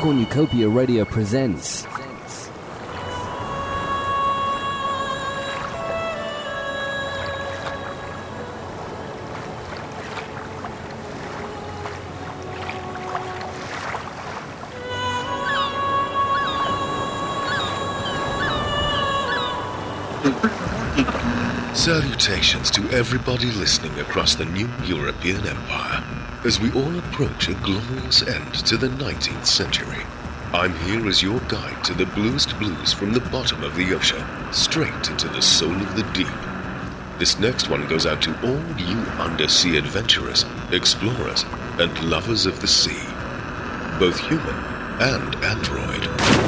Cornucopia Radio presents... Salutations to everybody listening across the new European Empire, as we all approach a glorious end to the 19th century. I'm here as your guide to the bluest blues from the bottom of the ocean, straight into the soul of the deep. This next one goes out to all you undersea adventurers, explorers, and lovers of the sea, both human and android.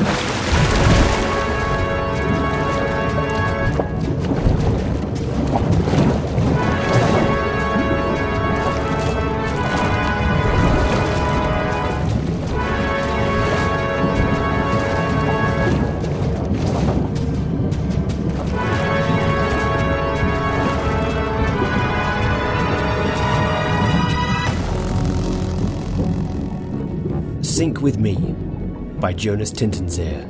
Sink with Me by Jonas Tintenzeer.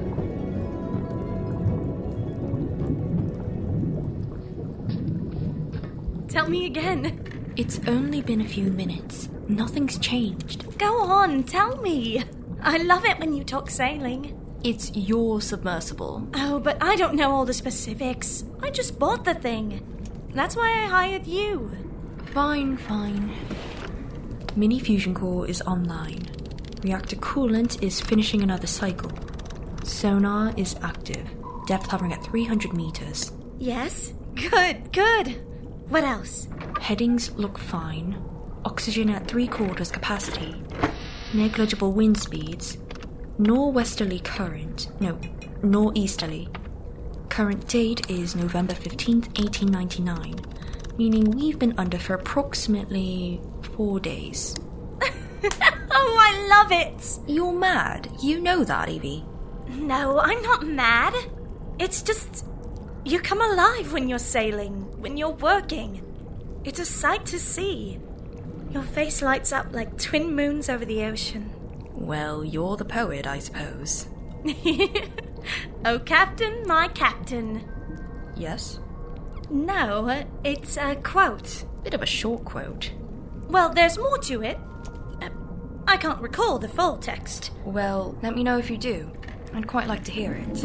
Tell me again. It's only been a few minutes. Nothing's changed. Go on, tell me. I love it when you talk sailing. It's your submersible. Oh, but I don't know all the specifics. I just bought the thing. That's why I hired you. Fine. Mini fusion core is online. Reactor coolant is finishing another cycle. Sonar is active. Depth hovering at 300 meters. Yes? Good. What else? Headings look fine. Oxygen at 3/4 capacity. Negligible wind speeds. Norwesterly current. No, northeasterly. Current date is November 15th, 1899. Meaning we've been under for approximately 4 days. Oh, I love it! You're mad. You know that, Evie. No, I'm not mad. It's just... you come alive when you're sailing, when you're working. It's a sight to see. Your face lights up like twin moons over the ocean. Well, you're the poet, I suppose. Oh, Captain, my captain. Yes? No, it's a quote. Bit of a short quote. Well, there's more to it. I can't recall the full text. Well, let me know if you do. I'd quite like to hear it.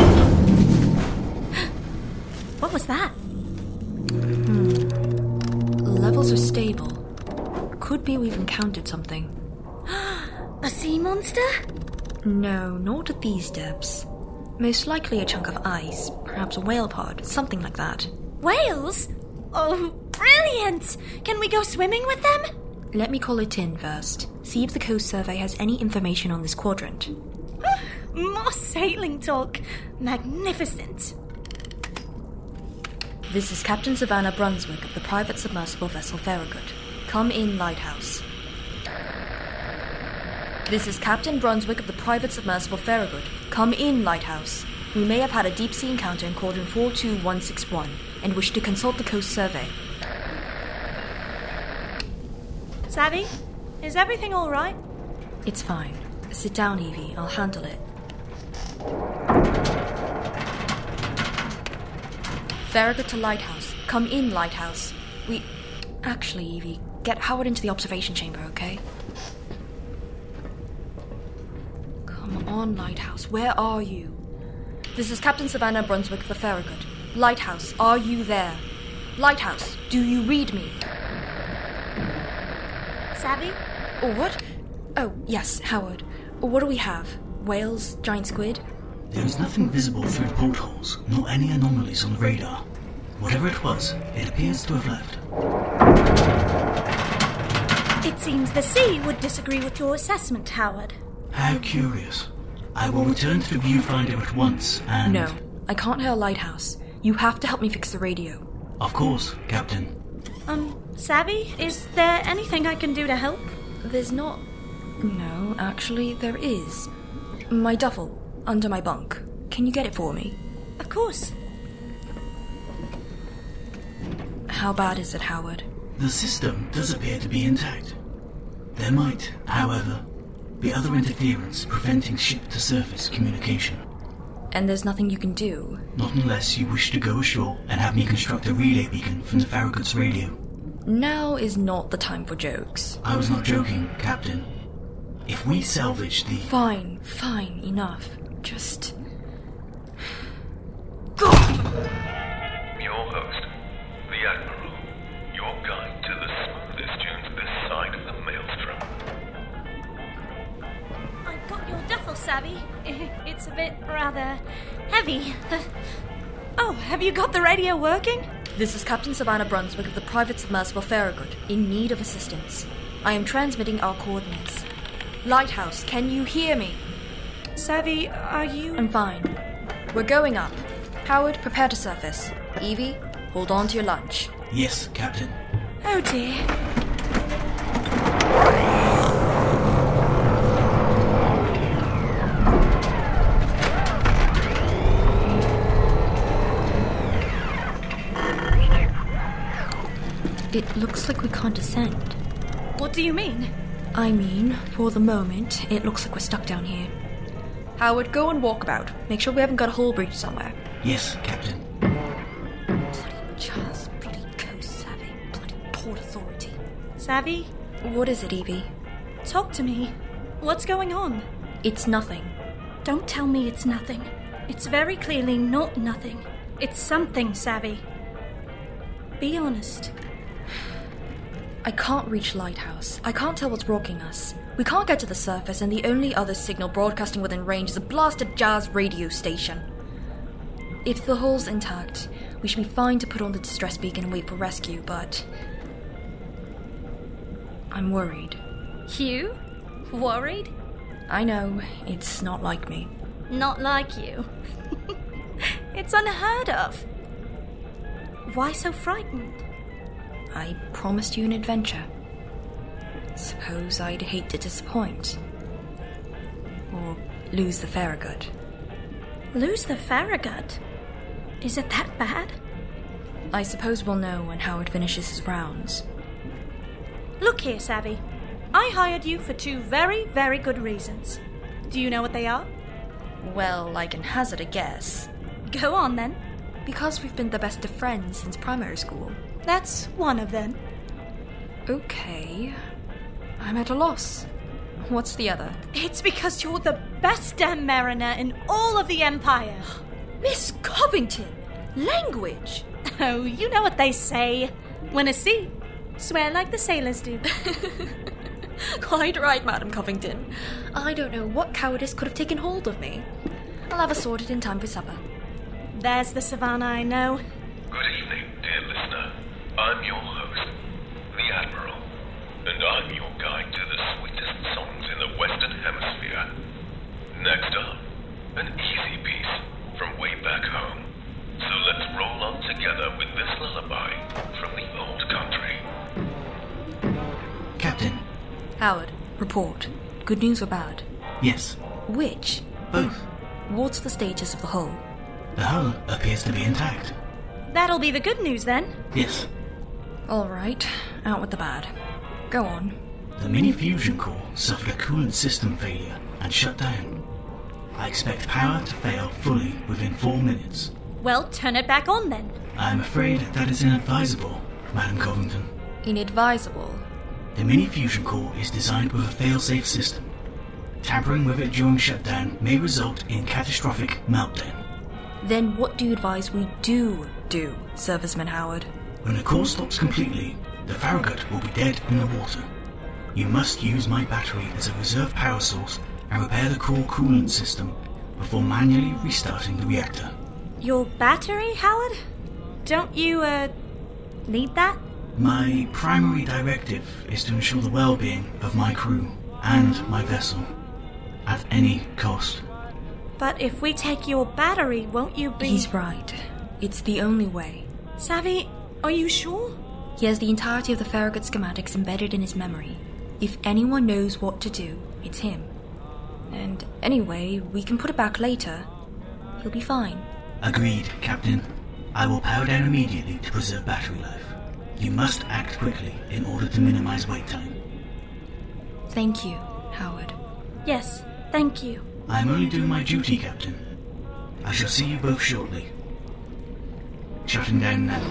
What was that? Levels are stable. Could be we've encountered something. A sea monster? No, not at these depths. Most likely a chunk of ice, perhaps a whale pod, something like that. Whales? Oh, brilliant! Can we go swimming with them? Let me call it in first. See if the Coast Survey has any information on this quadrant. More sailing talk. Magnificent. This is Captain Savannah Brunswick of the private submersible vessel Farragut. Come in, Lighthouse. This is Captain Brunswick of the private submersible Farragut. Come in, Lighthouse. We may have had a deep-sea encounter in quadrant 42161 and wish to consult the Coast Survey. Savvy, is everything all right? It's fine. Sit down, Evie. I'll handle it. Farragut to Lighthouse. Come in, Lighthouse. Actually, Evie, get Howard into the observation chamber, okay? Come on, Lighthouse. Where are you? This is Captain Savannah Brunswick of the Farragut. Lighthouse, are you there? Lighthouse, do you read me? Savvy? Oh, what? Oh, yes, Howard. What do we have? Whales? Giant squid? There is nothing visible through the portholes, nor any anomalies on the radar. Whatever it was, it appears to have left. It seems the sea would disagree with your assessment, Howard. How curious. I will return to the viewfinder at once and... No, I can't hail Lighthouse. You have to help me fix the radio. Of course, Captain. Savvy, is there anything I can do to help? There's not... No, actually, there is. My duffel, under my bunk. Can you get it for me? Of course. How bad is it, Howard? The system does appear to be intact. There might, however, be other interference preventing ship-to-surface communication. And there's nothing you can do? Not unless you wish to go ashore and have me construct a relay beacon from the Farragut's radio. Now is not the time for jokes. I was not joking, Captain. If we salvage the... Fine, enough. Just... Your host, the Admiral, your guide to the smoothest dunes this side of the Maelstrom. I've got your duffel, Savvy. It's a bit rather heavy. Oh, have you got the radio working? This is Captain Savannah Brunswick of the Private Submersible Farragut, in need of assistance. I am transmitting our coordinates. Lighthouse, can you hear me? Savvy, are you... I'm fine. We're going up. Howard, prepare to surface. Evie, hold on to your lunch. Yes, Captain. Oh dear. It looks like we can't descend. What do you mean? I mean, for the moment, it looks like we're stuck down here. Howard, go and walk about. Make sure we haven't got a hull breach somewhere. Yes, Captain. Bloody Charles, bloody Coast Savvy, bloody Port Authority. Savvy? What is it, Evie? Talk to me. What's going on? It's nothing. Don't tell me it's nothing. It's very clearly not nothing. It's something, Savvy. Be honest. I can't reach Lighthouse. I can't tell what's blocking us. We can't get to the surface, and the only other signal broadcasting within range is a blasted jazz radio station. If the hull's intact, we should be fine to put on the distress beacon and wait for rescue, but... I'm worried. You? Worried? I know, it's not like me. Not like you. It's unheard of. Why so frightened? I promised you an adventure. Suppose I'd hate to disappoint. Or lose the Farragut. Lose the Farragut? Is it that bad? I suppose we'll know when Howard finishes his rounds. Look here, Savvy. I hired you for 2 very, very good reasons. Do you know what they are? Well, I can hazard a guess. Go on, then. Because we've been the best of friends since primary school. That's one of them. Okay. I'm at a loss. What's the other? It's because you're the best damn mariner in all of the Empire. Miss Covington! Language! Oh, you know what they say. When at sea, swear like the sailors do. Quite right, Madam Covington. I don't know what cowardice could have taken hold of me. I'll have us sorted in time for supper. There's the Savannah I know. Good evening, dear listener. I'm your host, the Admiral, and I'm your guide to the sweetest songs in the Western Hemisphere. Next up, an easy piece from way back home. So let's roll on together with this lullaby from the old country. Captain. Howard, report. Good news or bad? Yes. Which? Both. What's the status of the hull? The hull appears to be intact. That'll be the good news, then. Yes. All right, out with the bad. Go on. The mini-fusion core suffered a coolant system failure and shut down. I expect power to fail fully within 4 minutes. Well, turn it back on, then. I'm afraid that is inadvisable, Madam Covington. Inadvisable? The mini-fusion core is designed with a fail-safe system. Tampering with it during shutdown may result in catastrophic meltdown. Then what do you advise we do, Serviceman Howard? When the core stops completely, the Farragut will be dead in the water. You must use my battery as a reserve power source and repair the core coolant system before manually restarting the reactor. Your battery, Howard? Don't you, need that? My primary directive is to ensure the well-being of my crew and my vessel, at any cost. But if we take your battery, won't you be... He's right. It's the only way. Savvy, are you sure? He has the entirety of the Farragut schematics embedded in his memory. If anyone knows what to do, it's him. And anyway, we can put it back later. He'll be fine. Agreed, Captain. I will power down immediately to preserve battery life. You must act quickly in order to minimize wait time. Thank you, Howard. Yes, thank you. I am only doing my duty, Captain. I shall see you both shortly. Shutting down now.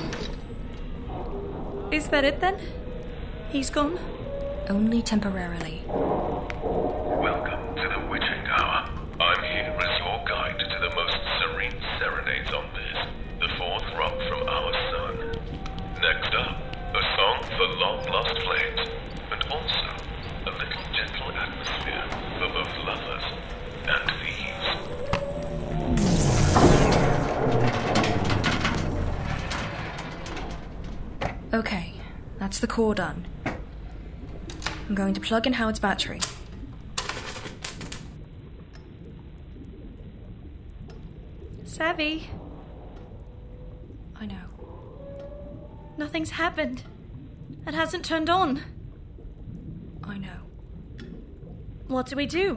Is that it then? He's gone? Only temporarily. Welcome to the Witching Hour. I'm here as your guide to the most serene serenades on this, the fourth rock from our sun. Next up, a song for long-lost flames, and also a little gentle atmosphere for both lovers and thieves. Okay, that's the core done. I'm going to plug in Howard's battery. Savvy, I know. nothing's happened. It hasn't turned on. I know. What do we do?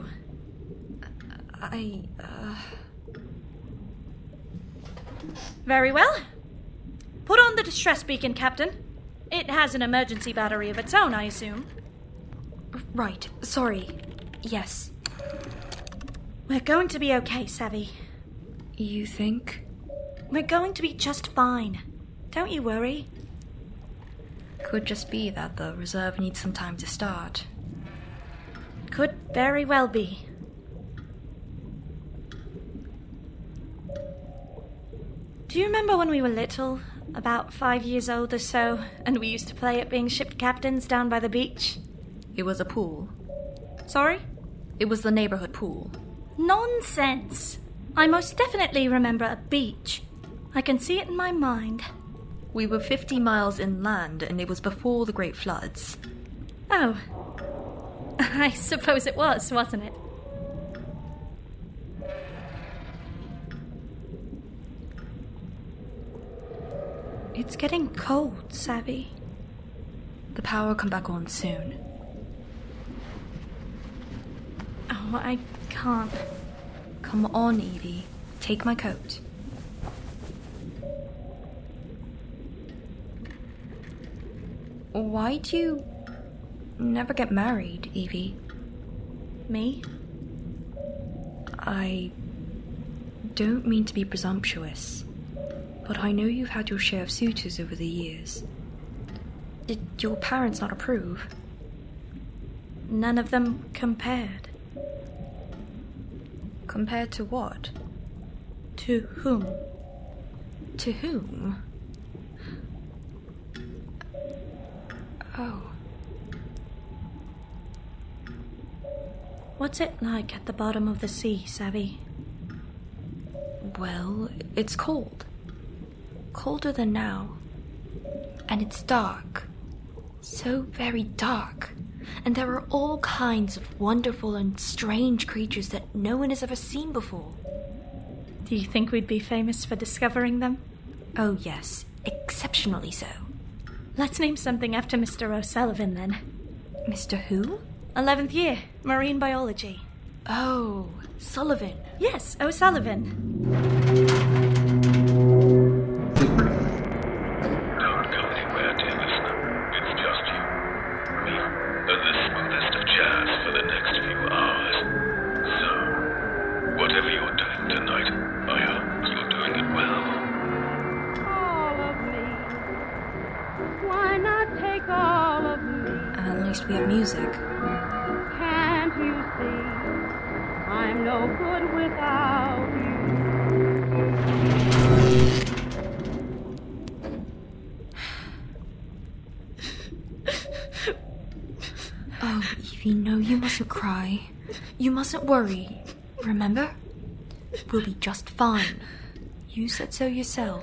Very well. Put on the distress beacon, Captain. It has an emergency battery of its own, I assume. Right, sorry. Yes. We're going to be okay, Savvy. You think? We're going to be just fine. Don't you worry. Could just be that the reserve needs some time to start. Could very well be. Do you remember when we were little, about 5 years old or so, and we used to play at being ship captains down by the beach? It was a pool. Sorry? It was the neighborhood pool. Nonsense! I most definitely remember a beach. I can see it in my mind. We were 50 miles inland, and it was before the Great Floods. Oh. I suppose it was, wasn't it? It's getting cold, Savvy. The power will come back on soon. Oh, I can't. Come on, Evie. Take my coat. Why do you never get married, Evie? Me? I don't mean to be presumptuous, but I know you've had your share of suitors over the years. Did your parents not approve? None of them compared. Compared to what? To whom? To whom? Oh. What's it like at the bottom of the sea, Savvy? Well, it's cold. Colder than now. And it's dark. So very dark. And there are all kinds of wonderful and strange creatures that no one has ever seen before. Do you think we'd be famous for discovering them? Oh yes, exceptionally so. Let's name something after Mr. O'Sullivan, then. Mr. who? 11th year, marine biology. Oh, Sullivan. Yes, O'Sullivan. Don't go anywhere, dear listener. It's just you, me, and the smoothest of jazz for the next few hours. So, whatever you're doing tonight, I hope you're doing it well. All of me. Why not take all of me? At least we have music. Can't you see? I'm no good without you. Oh, Evie, no, you mustn't cry. You mustn't worry. Remember? We'll be just fine. You said so yourself.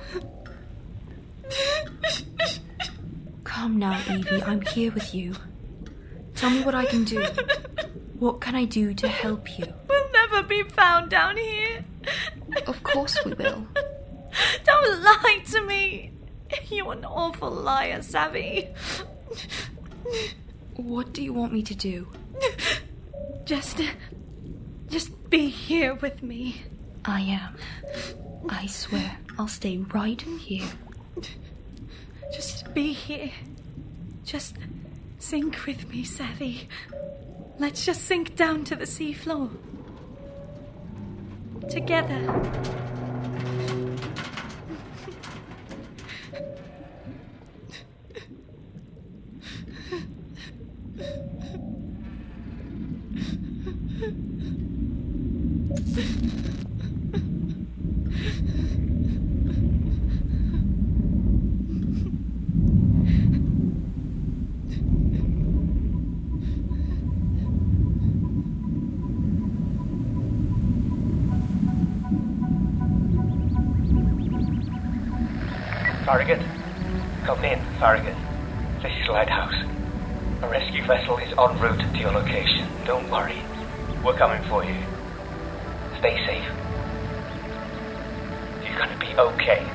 Come now, Evie, I'm here with you. Tell me what I can do. What can I do to help you? We'll never be found down here. Of course we will. Don't lie to me. You're an awful liar, Savvy. What do you want me to do? Just be here with me. I am. I swear, I'll stay right here. Just be here. Just sink with me, Savvy. Let's just sink down to the seafloor. Together. Farragut? Come in, Farragut. This is Lighthouse. A rescue vessel is en route to your location. Don't worry. We're coming for you. Stay safe. You're gonna be okay.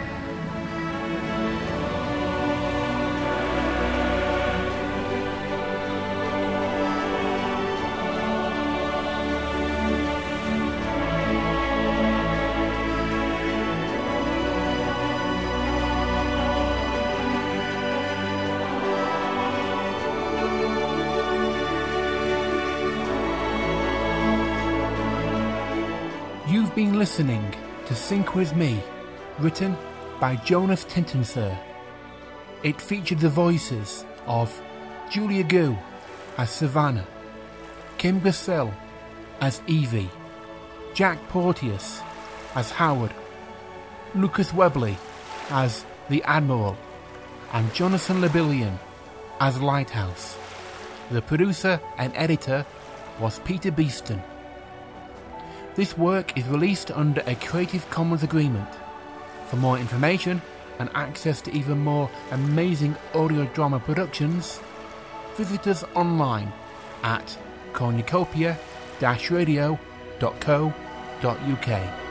You've been listening to Sink With Me, written by Jonas Tintinsir. It featured the voices of Julia Gu as Savannah, Kim Gassell as Evie, Jack Porteous as Howard, Lucas Webley as the Admiral, and Jonathan Lebillion as Lighthouse. The producer and editor was Peter Beeston. This work is released under a Creative Commons agreement. For more information and access to even more amazing audio drama productions, visit us online at cornucopia-radio.co.uk.